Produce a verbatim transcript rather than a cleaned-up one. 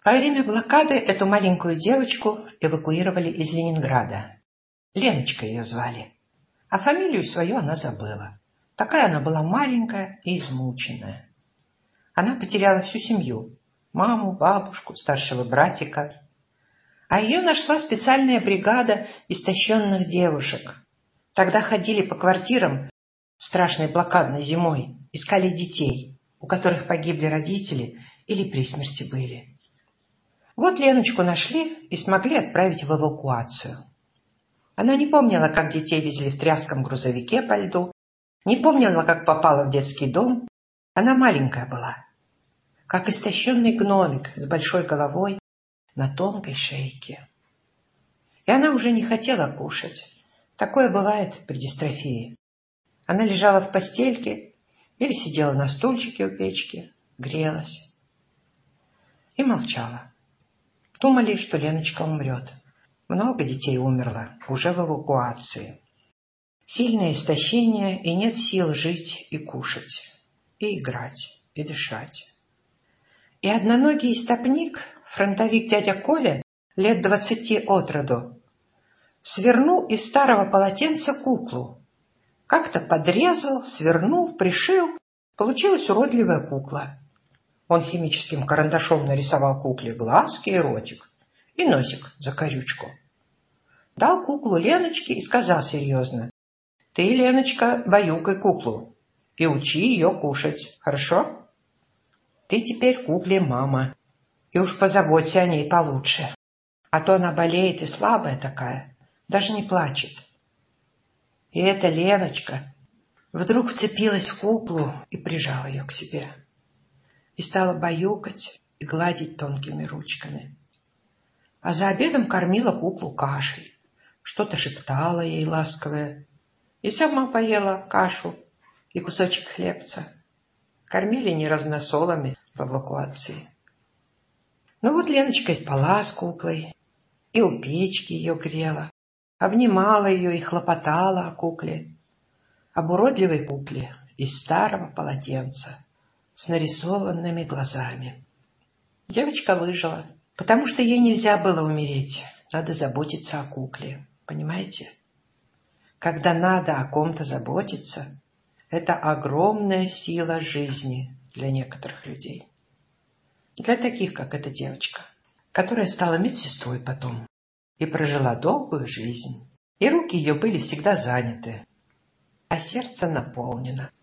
Во время блокады эту маленькую девочку эвакуировали из Ленинграда. Леночка ее звали, а фамилию свою она забыла. Такая она была маленькая и измученная. Она потеряла всю семью – маму, бабушку, старшего братика. А ее нашла специальная бригада истощенных девушек. Тогда ходили по квартирам страшной блокадной зимой, искали детей, у которых погибли родители или при смерти были. Вот Леночку нашли и смогли отправить в эвакуацию. Она не помнила, как детей везли в тряском грузовике по льду, не помнила, как попала в детский дом. Она маленькая была, как истощенный гномик с большой головой на тонкой шейке. И она уже не хотела кушать. Такое бывает при дистрофии. Она лежала в постельке или сидела на стульчике у печки, грелась и молчала. Думали, что Леночка умрет. Много детей умерло уже в эвакуации. Сильное истощение, и нет сил жить и кушать, и играть, и дышать. И одноногий истопник, фронтовик дядя Коля, лет двадцати от роду, свернул из старого полотенца куклу. Как-то подрезал, свернул, пришил. Получилась уродливая кукла. Он химическим карандашом нарисовал кукле глазки и ротик, и носик за корючку. Дал куклу Леночке и сказал серьезно: «Ты, Леночка, баюкай куклу и учи ее кушать, хорошо? Ты теперь кукле мама, и уж позаботься о ней получше, а то она болеет и слабая такая, даже не плачет». И эта Леночка вдруг вцепилась в куклу и прижала ее к себе. И стала баюкать и гладить тонкими ручками. А за обедом кормила куклу кашей, что-то шептала ей ласковое. И сама поела кашу и кусочек хлебца. Кормили не разносолами в эвакуации. Ну вот Леночка и спала с куклой, и у печки ее грела, обнимала ее и хлопотала о кукле, об уродливой кукле из старого полотенца с нарисованными глазами. Девочка выжила, потому что ей нельзя было умереть. Надо заботиться о кукле, понимаете? Когда надо о ком-то заботиться, это огромная сила жизни для некоторых людей. Для таких, как эта девочка, которая стала медсестрой потом и прожила долгую жизнь. И руки ее были всегда заняты, а сердце наполнено.